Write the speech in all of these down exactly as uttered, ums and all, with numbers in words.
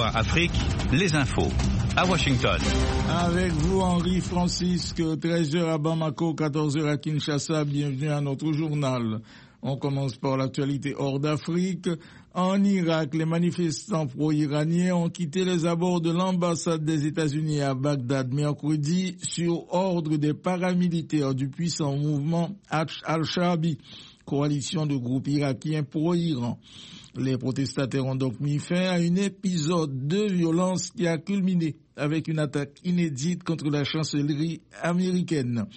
Soir Afrique, les infos. À Washington. Avec vous, Henri Francisque, treize heures à Bamako, quatorze heures à Kinshasa. Bienvenue à notre journal. On commence par l'actualité hors d'Afrique. En Irak, les manifestants pro-iraniens ont quitté les abords de l'ambassade des États-Unis à Bagdad mercredi sur ordre des paramilitaires du puissant mouvement Al-Shaabi, coalition de groupes irakiens pro-Iran. Les protestataires ont donc mis fin à un épisode de violence qui a culminé avec une attaque inédite contre la chancellerie américaine.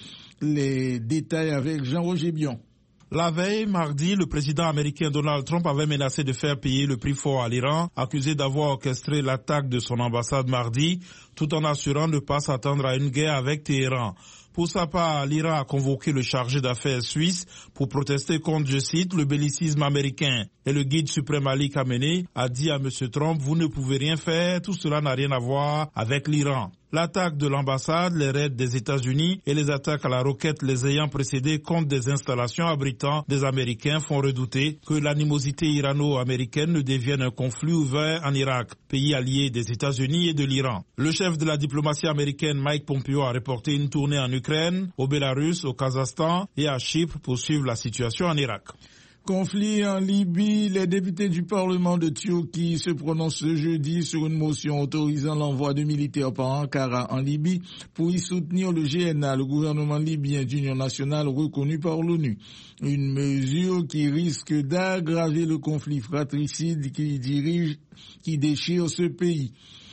Les détails avec Jean-Roger Bion. La veille, mardi, le président américain Donald Trump avait menacé de faire payer le prix fort à l'Iran, accusé d'avoir orchestré l'attaque de son ambassade mardi, tout en assurant de ne pas s'attendre à une guerre avec Téhéran. Pour sa part, l'Iran a convoqué le chargé d'affaires suisse pour protester contre, je cite, le bellicisme américain. Et le guide suprême Ali Khamenei a dit à M. Trump, vous ne pouvez rien faire, tout cela n'a rien à voir avec l'Iran. L'attaque de l'ambassade, les raids des États-Unis et les attaques à la roquette les ayant précédés contre des installations abritant des Américains font redouter que l'animosité irano-américaine ne devienne un conflit ouvert en Irak, pays allié des États-Unis et de l'Iran. Le chef de la diplomatie américaine Mike Pompeo a reporté une tournée en Ukraine, au Bélarus, au Kazakhstan et à Chypre pour suivre la situation en Irak. Conflit en Libye, les députés du Parlement de Turquie se prononcent ce jeudi sur une motion autorisant l'envoi de militaires par Ankara en Libye pour y soutenir le G N A, le gouvernement libyen d'union nationale reconnu par l'ONU. Une mesure qui risque d'aggraver le conflit fratricide qui dirige, qui déchire ce pays.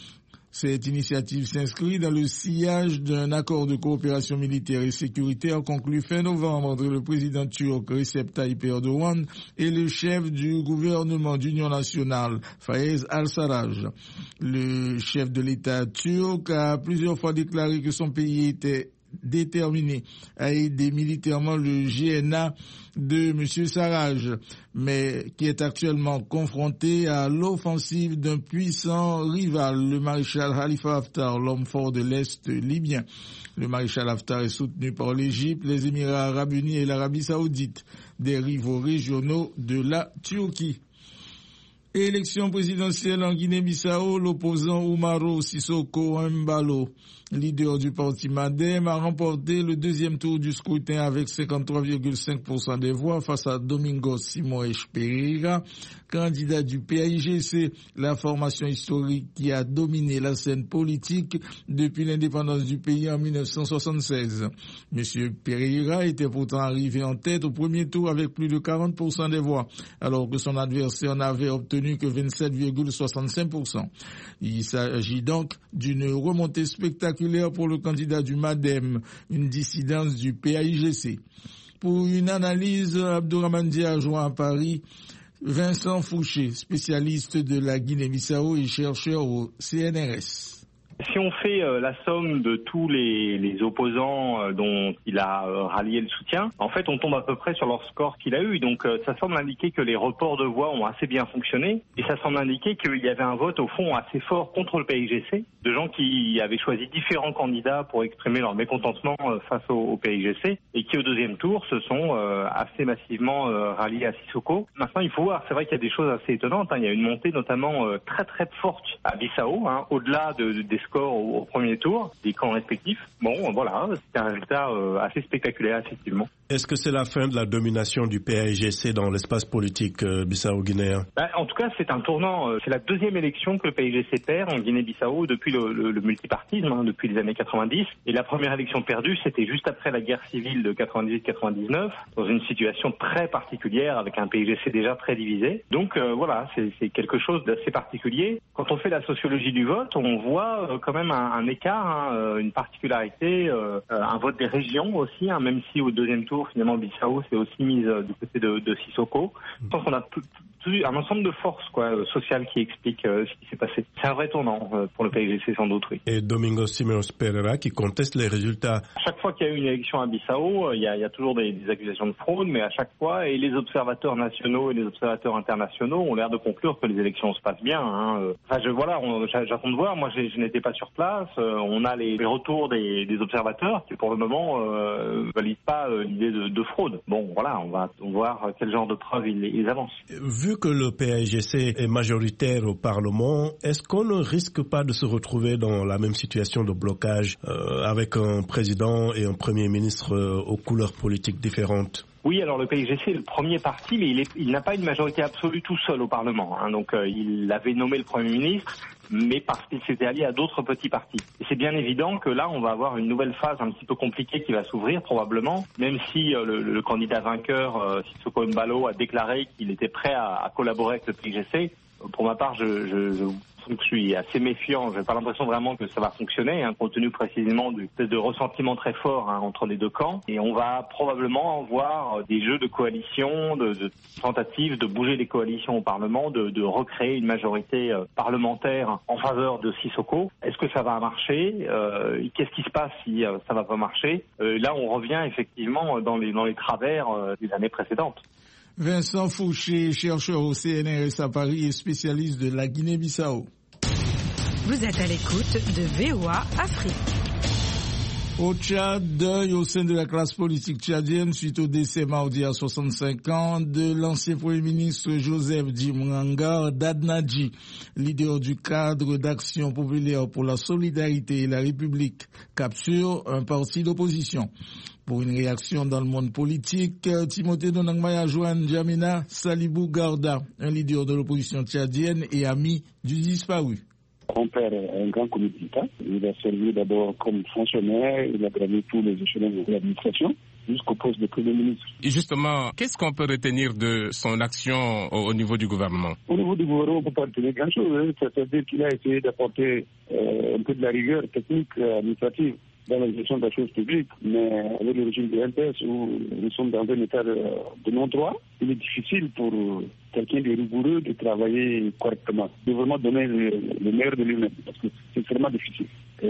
Cette initiative s'inscrit dans le sillage d'un accord de coopération militaire et sécuritaire conclu fin novembre entre le président turc Recep Tayyip Erdogan et le chef du gouvernement d'union nationale, Fayez al-Sarraj. Le chef de l'État turc a plusieurs fois déclaré que son pays était déterminé à aider militairement le G N A de M. Sarraj, mais qui est actuellement confronté à l'offensive d'un puissant rival, le maréchal Khalifa Haftar, l'homme fort de l'Est libyen. Le maréchal Haftar est soutenu par l'Égypte, les Émirats arabes unis et l'Arabie saoudite, des rivaux régionaux de la Turquie. Élection présidentielle en Guinée-Bissau, l'opposant Umaro Sissoko Embalo, leader du parti MADEM, a remporté le deuxième tour du scrutin avec cinquante-trois virgule cinq pour cent des voix face à Domingos Simoes Pereira, candidat du P A I G C, la formation historique qui a dominé la scène politique depuis l'indépendance du pays en mille neuf cent soixante-seize. Monsieur Pereira était pourtant arrivé en tête au premier tour avec plus de quarante pour cent des voix, alors que son adversaire n'avait obtenu que vingt-sept virgule soixante-cinq pour cent. Il s'agit donc d'une remontée spectaculaire pour le candidat du MADEM, une dissidence du P A I G C. Pour une analyse, Abdourahmane Dia joint à Paris Vincent Fouché, spécialiste de la Guinée-Bissau et chercheur au C N R S. Si on fait euh, la somme de tous les, les opposants euh, dont il a euh, rallié le soutien, en fait on tombe à peu près sur leur score qu'il a eu. Donc euh, ça semble indiquer que les reports de voix ont assez bien fonctionné et ça semble indiquer qu'il y avait un vote au fond assez fort contre le P A I G C, de gens qui avaient choisi différents candidats pour exprimer leur mécontentement euh, face au, au P A I G C et qui au deuxième tour se sont euh, assez massivement euh, ralliés à Sissoko. Maintenant il faut voir, c'est vrai qu'il y a des choses assez étonnantes, hein. Il y a une montée notamment euh, très très forte à Bissau, hein, au-delà de, de, des scores au, au premier tour, des camps respectifs. Bon, voilà, c'est un résultat euh, assez spectaculaire, effectivement. Est-ce que c'est la fin de la domination du P A I G C dans l'espace politique euh, bissau-guinéen? Bah, en tout cas, c'est un tournant. Euh, c'est la deuxième élection que le P A I G C perd en Guinée-Bissau depuis le, le, le multipartisme, hein, depuis les années quatre-vingt-dix. Et la première élection perdue, c'était juste après la guerre civile de quatre-vingt-dix quatre-vingt-dix-neuf, dans une situation très particulière, avec un P A I G C déjà très divisé. Donc euh, voilà, c'est, c'est quelque chose d'assez particulier. Quand on fait la sociologie du vote, on voit euh, quand même un, un écart, hein, une particularité, euh, un vote des régions aussi, hein, même si au deuxième tour, finalement, Bissau s'est aussi mise euh, du côté de, de Sissoko. Je pense qu'on a tout, tout, un ensemble de forces quoi, euh, sociales qui expliquent euh, ce qui s'est passé. C'est un vrai tournant euh, pour le P A I G C sans doute, oui. Et Domingos Simoes Pereira qui conteste les résultats. À chaque fois qu'il y a eu une élection à Bissau, il y a, il y a toujours des, des accusations de fraude, mais à chaque fois, et les observateurs nationaux et les observateurs internationaux ont l'air de conclure que les élections se passent bien. Hein. Enfin, je, voilà, on, j'attends de voir. Moi, je, je n'étais pas sur place. Euh, on a les, les retours des, des observateurs qui, pour le moment, euh, valident pas euh, l'idée de, de fraude. Bon, voilà, on va, on va voir quel genre de preuves ils, ils avancent. Vu vu que le P A I G C est majoritaire au Parlement, est-ce qu'on ne risque pas de se retrouver dans la même situation de blocage euh, avec un président et un premier ministre euh, aux couleurs politiques différentes ? Oui, alors le P A I G C est le premier parti, mais il, est, il n'a pas une majorité absolue tout seul au Parlement. Hein. Donc euh, il avait nommé le Premier ministre, mais parce qu'il s'était allié à d'autres petits partis. Et c'est bien évident que là, on va avoir une nouvelle phase un petit peu compliquée qui va s'ouvrir probabablement, même si euh, le, le candidat vainqueur, euh, Sissoko Embalo, a déclaré qu'il était prêt à, à collaborer avec le P A I G C. Pour ma part, je, je, je Donc je suis assez méfiant, je n'ai pas l'impression vraiment que ça va fonctionner, hein, compte tenu précisément du de ressentiment très fort hein, entre les deux camps. Et on va probablement voir des jeux de coalition, de, de tentatives de bouger les coalitions au Parlement, de, de recréer une majorité euh, parlementaire en faveur de Sissoko. Est-ce que ça va marcher euh, Qu'est-ce qui se passe si euh, ça va pas marcher euh, Là, on revient effectivement dans les, dans les travers euh, des années précédentes. Vincent Fouché, chercheur au C N R S à Paris et spécialiste de la Guinée-Bissau. Vous êtes à l'écoute de V O A Afrique. Au Tchad, deuil au sein de la classe politique tchadienne suite au décès mardi à soixante-cinq ans de l'ancien Premier ministre Joseph Djimrangar Dadnadji, leader du cadre d'action populaire pour la solidarité et la République, capture un parti d'opposition. Pour une réaction dans le monde politique, Timothée Donangmaya Joan Djamena Salibou Garda, un leader de l'opposition tchadienne et ami du disparu. Mon père est un grand commis d'État. Il a servi d'abord comme fonctionnaire, il a gravi tous les échelons de l'administration jusqu'au poste de Premier ministre. Et justement, qu'est-ce qu'on peut retenir de son action au, au niveau du gouvernement? Au niveau du gouvernement, on ne peut pas retenir grand-chose. Hein. C'est-à-dire qu'il a essayé d'apporter euh, un peu de la rigueur technique, euh, administrative dans la gestion de la chose publique, mais avec le régime de L P S où nous sommes dans un état de, de non-droit, il est difficile pour quelqu'un de rigoureux de travailler correctement, de vraiment donner le, le meilleur de lui-même, parce que c'est vraiment difficile.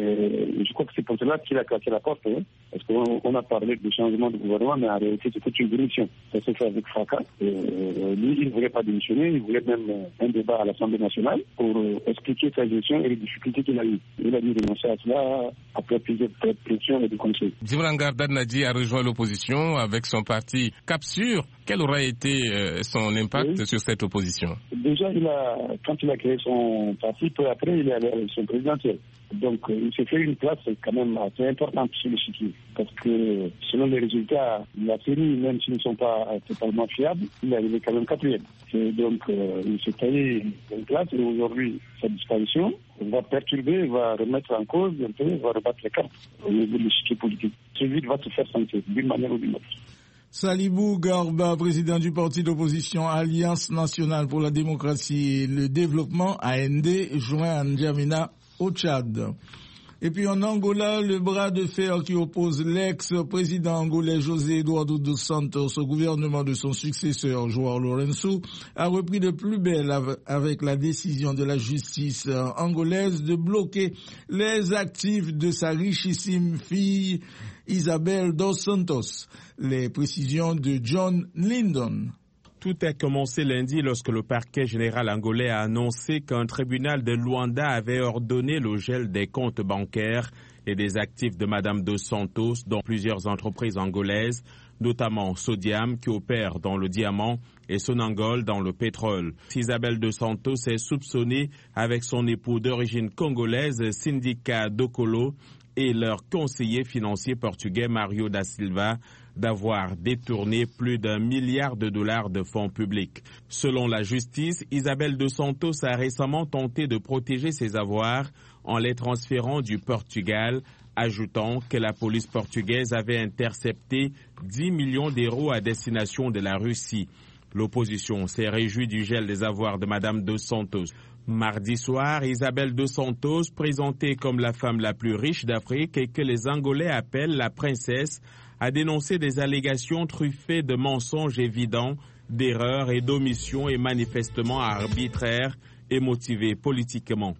Et je crois que c'est pour cela qu'il a cassé la porte, hein, parce qu'on on a parlé de changement de gouvernement, mais en réalité c'était une démission. Ça s'est fait avec fracas. Et, euh, lui, il ne voulait pas démissionner, il voulait même un débat à l'Assemblée nationale pour euh, expliquer sa gestion et les difficultés qu'il a eues. Il a dû renoncer à cela après plusieurs pressions et des conseils. Djimrangar Dadnadji a rejoint l'opposition avec son parti Capsure. Quel aurait été euh, son impact oui. sur cette opposition? Déjà, il a, quand il a créé son parti, peu après, il est allé à l'élection présidentielle. Donc, il s'est fait une place quand même assez importante sur le chiquier. Parce que, selon les résultats, la série, même s'ils ne sont pas totalement fiables, il est arrivé quand même quatrième. Et donc, euh, il s'est taillé une place et aujourd'hui, sa disparition va perturber, va remettre en cause un peu, va rebattre les cartes au niveau de l'échiquier politique. Ce vide va se faire sentir d'une manière ou d'une autre. Salibou Garba, président du parti d'opposition Alliance nationale pour la démocratie et le développement, A N D, joint à N'Djamena au Tchad. Et puis en Angola, le bras de fer qui oppose l'ex-président angolais José Eduardo dos Santos au gouvernement de son successeur João Lourenço a repris de plus belle avec la décision de la justice angolaise de bloquer les actifs de sa richissime fille Isabel dos Santos. Les précisions de John Lyndon. Tout a commencé lundi lorsque le parquet général angolais a annoncé qu'un tribunal de Luanda avait ordonné le gel des comptes bancaires et des actifs de Madame dos Santos dans plusieurs entreprises angolaises, notamment Sodiam qui opère dans le diamant et Sonangol dans le pétrole. Isabel dos Santos est soupçonnée avec son époux d'origine congolaise Sindika Dokolo et leur conseiller financier portugais Mario da Silva d'avoir détourné plus d'un milliard de dollars de fonds publics. Selon la justice, Isabel dos Santos a récemment tenté de protéger ses avoirs en les transférant du Portugal, ajoutant que la police portugaise avait intercepté dix millions d'euros à destination de la Russie. L'opposition s'est réjouie du gel des avoirs de Madame dos Santos. Mardi soir, Isabel dos Santos, présentée comme la femme la plus riche d'Afrique et que les Angolais appellent la princesse, a dénoncé des allégations truffées de mensonges évidents, d'erreurs et d'omissions et manifestement arbitraires et motivées politiquement.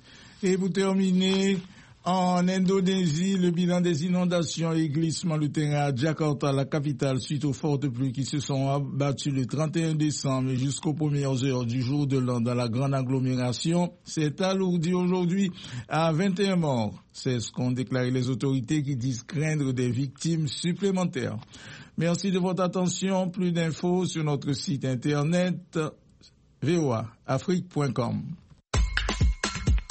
Et pour terminer, en Indonésie, le bilan des inondations et glissements de terrain à Jakarta, la capitale, suite aux fortes pluies qui se sont abattues le trente et un décembre et jusqu'aux premières heures du jour de l'an dans la grande agglomération, s'est alourdi aujourd'hui à vingt et un morts. C'est ce qu'ont déclaré les autorités qui disent craindre des victimes supplémentaires. Merci de votre attention. Plus d'infos sur notre site internet v o a afrique point com.